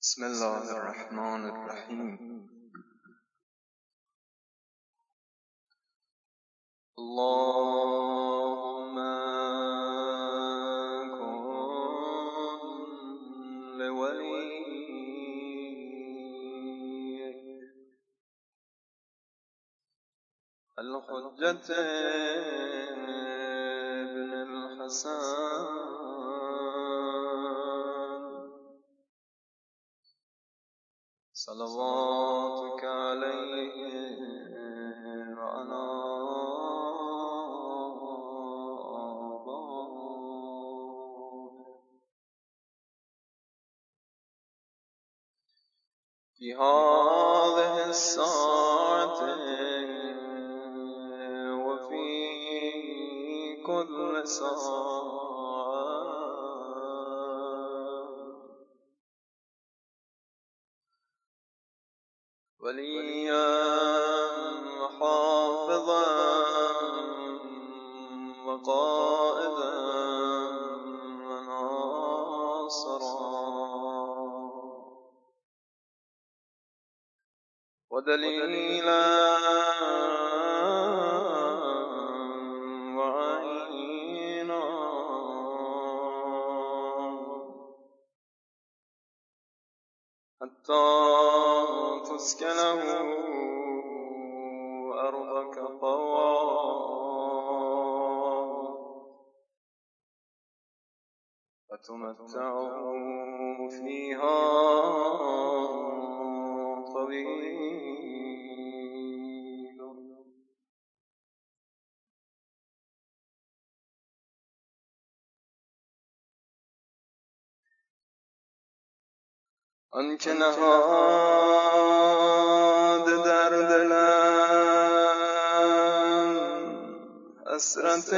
بسم الله الرحمن الرحیم. اللهم کن لولیک الحجة ابن الحسن صلواتك عليه وعلى آبائه في هذه الساعة وفي كل ساعة وليا حافظا وقائدا وناصرا ودليلا وعينا حتى تسكنه أرضك طوعا وتمتعه فيها طويل. آنکه نهاد در دلم حسرت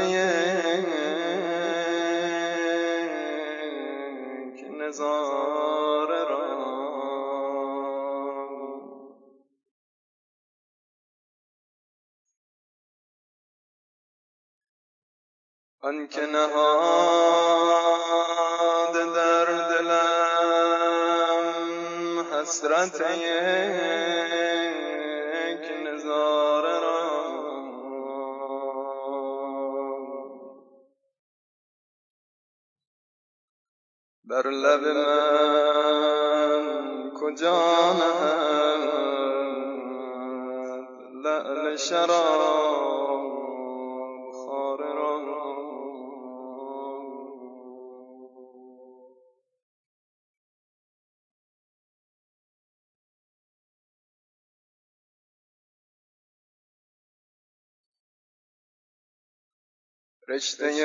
یک نظاره را آنکه نهاد در دلم حسرت یک نظاره را بر لب من کجا نهد لعل شراب خواره را رشته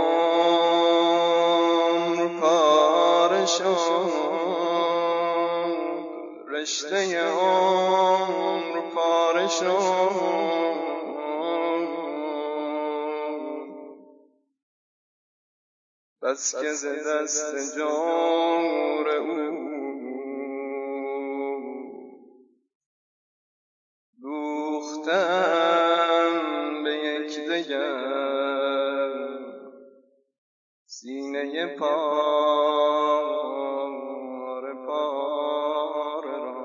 عمر پاره شد رشته عمر پاره شد بس که ز دست جور او دوختم به یک دگر سینه پاره پاره را.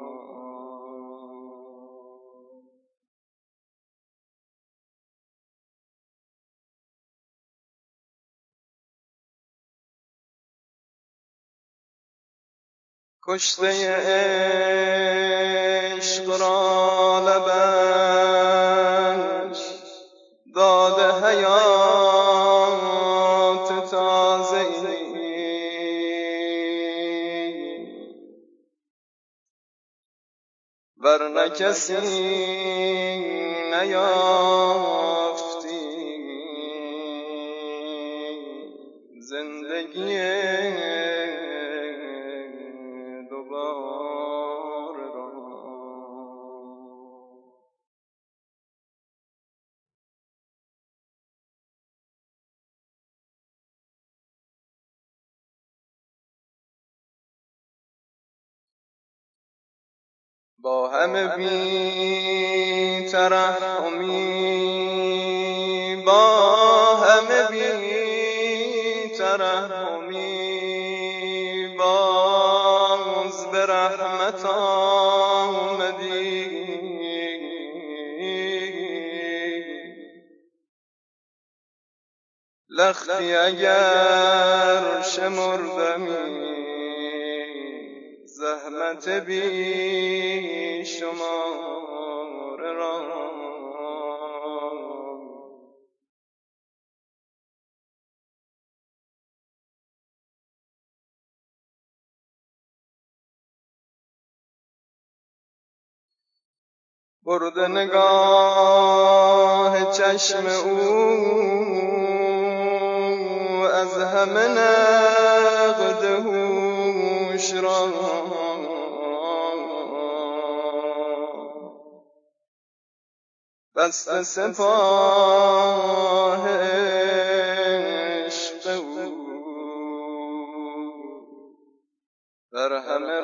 کشته عشق را لبش داده حیات تازه‌ای ورنه کسی نیافتی زندگی دوباره را. با همه بی ترحمی با همه بی ترحمی باز رحمت آمدی، لختی اگر شمردمی زحمت بی شمار را، برده نگاه چشم او از همه نقد هوش را، بسته سپاه عشق او در همه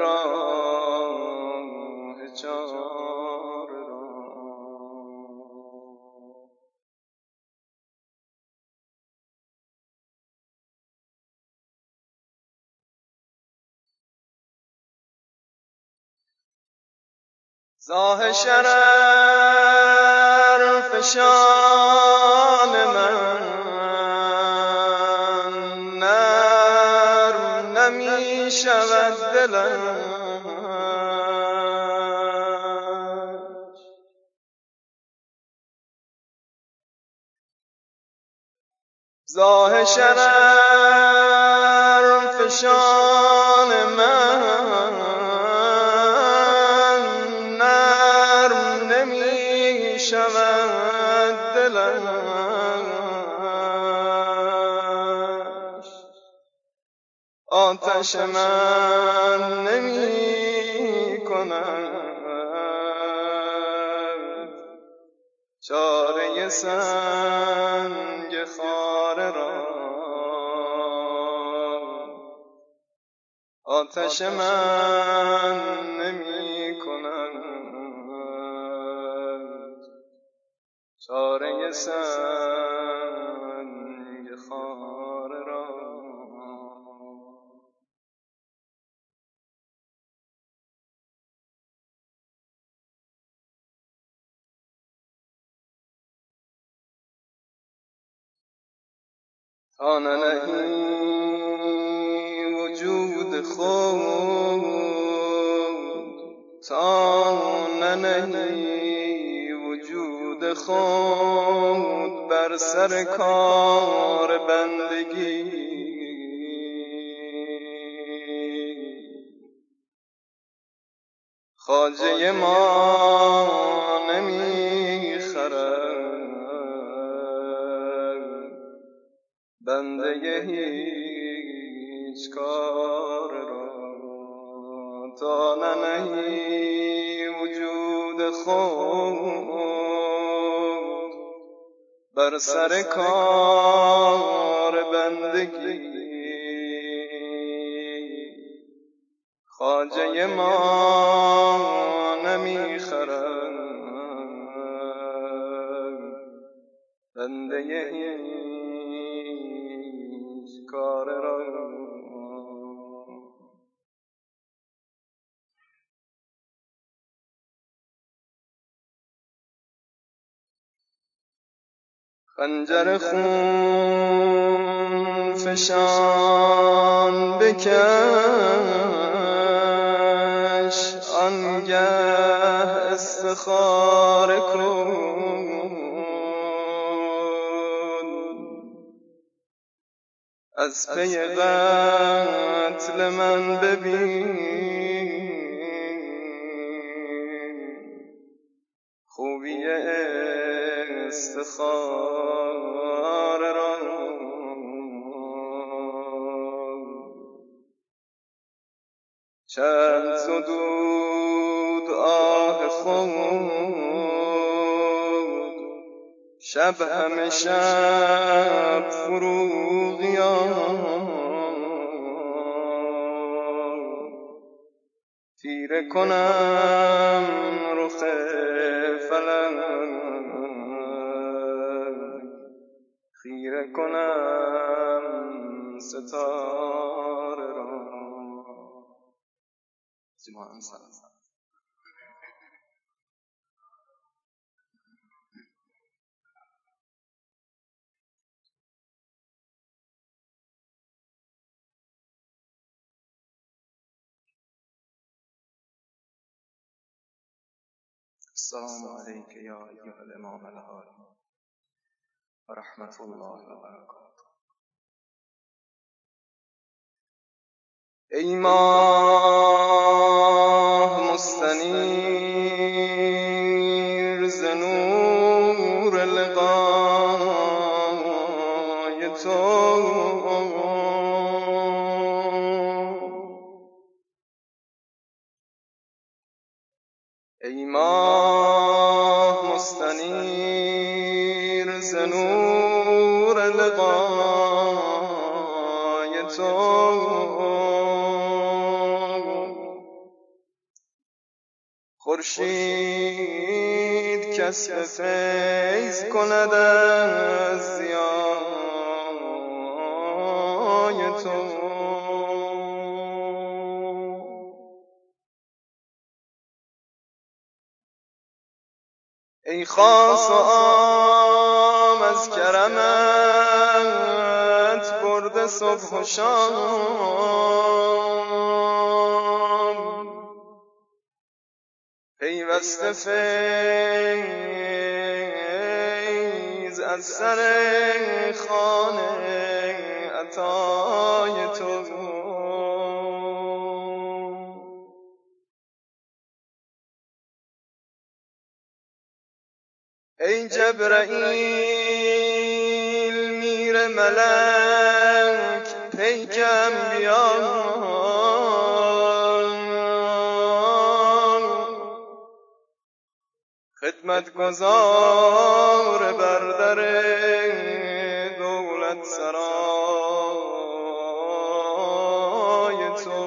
راه چار را. زاه شرر فشان من نرم نمی شود دلش، زاه شرر فشان من شود دلش، آتش من نمی کند چاره سنگ خاره را، آتش من نمی کند چاره سنگ خاره را. تا ننهی وجود خود، تا ننهی وجود خود بر سر کار بندگی، خواجه ما نمی خرد بنده هیچ کار را، تا ننهی وجود خود بر سر کار بندگی، خواجه ما نمی خرد بنده هیچ کار را. خنجر خون فشان بکش، آنگه استخاره کن، از پی قتل من ببین خوبی استخاره را، چند زدود آه خود شب همه شب فروغیان، تیره کنم رخ فلک، خیره کنم ستاره را. جماعة سلام. السلام عليك يا أيها الإمام الهادي ورحمة الله وبركاته. ای ماه مستنیر ز نور لقای تو، ای ماه مستنیر ز نور لقای تو، خورشید کسب فیض کند از ضیای تو، ای خاص و عام از کرمت برده صبح و شام، پیوسته فیض از سر خانه عطای تو، ای جبرائیل میر ملک پیک انبیا، خدمتگزار بر در دولت سرای تو،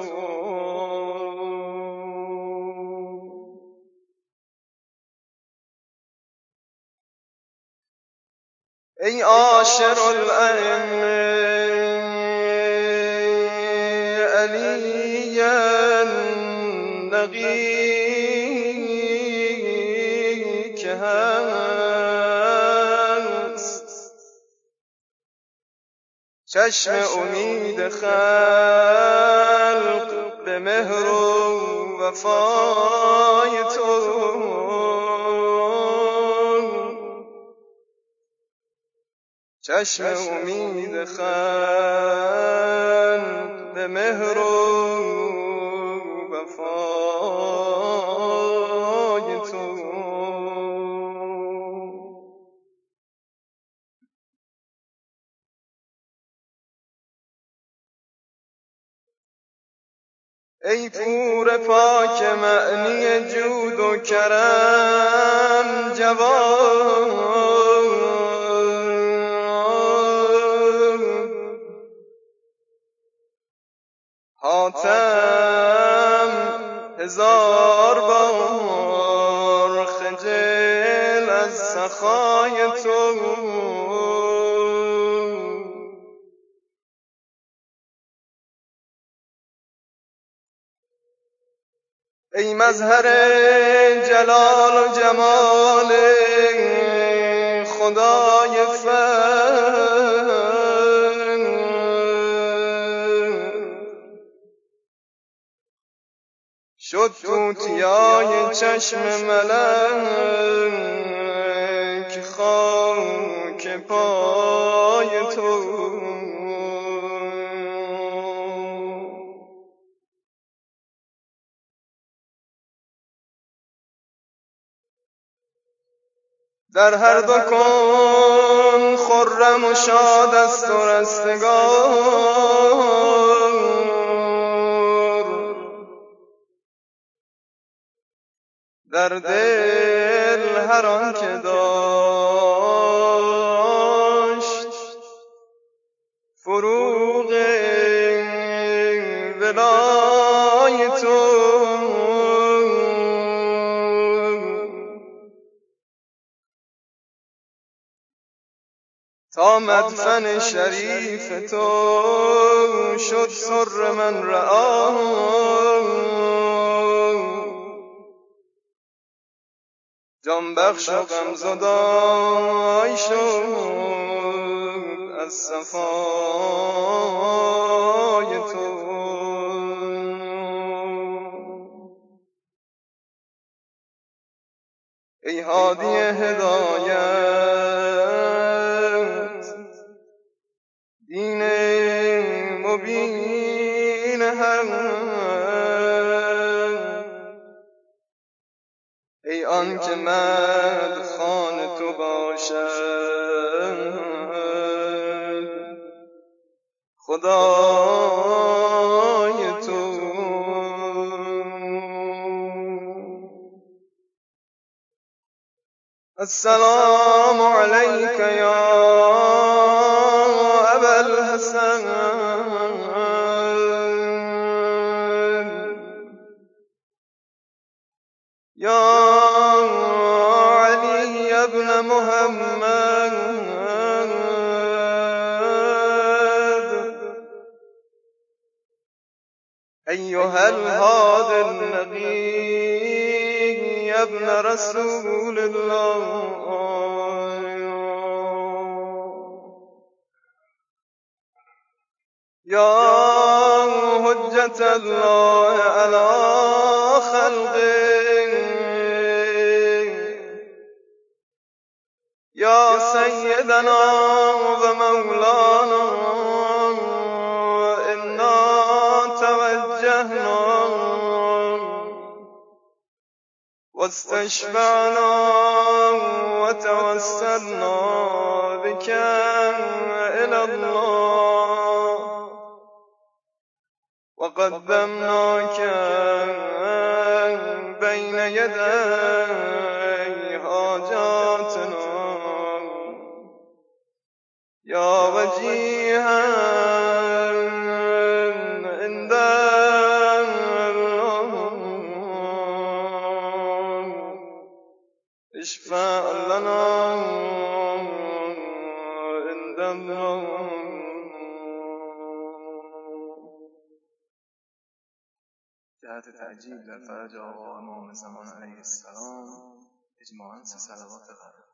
ای عاشر الائمه علی النقی که هست چشم امید خلق به مهر و وفای تو، چشم امید خلق به مهر و وفای تو، ای پور پاک معنی جود و کرم جواد، حاتم هزار بار خجل از سخای تو، ای مظهر جلال و جمال خدای فضل، شد توتیای چشم ملک خاک پای تو، در هر دو کون خرم و شاد است و رستگار، در دل هر آن که داشت فروغ ولای تو، تا مدفن شریف تو شد سر من رعا، جان بخش و غمزدای شد از صفای تو. ای هادی هدایت دین مبین حق، ای آن که مدخان تو باشد خدای تو. السلام علیک یا ابا الحسن یا علی ابن محمد ایها الهادی النقی ابن رسول الله یا حجت الله علی خلقه یا سیدنا و مولانا انا توجهنا واستشفعنا وتوسلنا بك إلى الله وقدمناك بين يدي حاجاتنا يا وجيها عند اشفع لنا عند الله. جهت تعجیل در فرج آقا امام زمان علیه السلام اجماعاً 3 صلوات قرار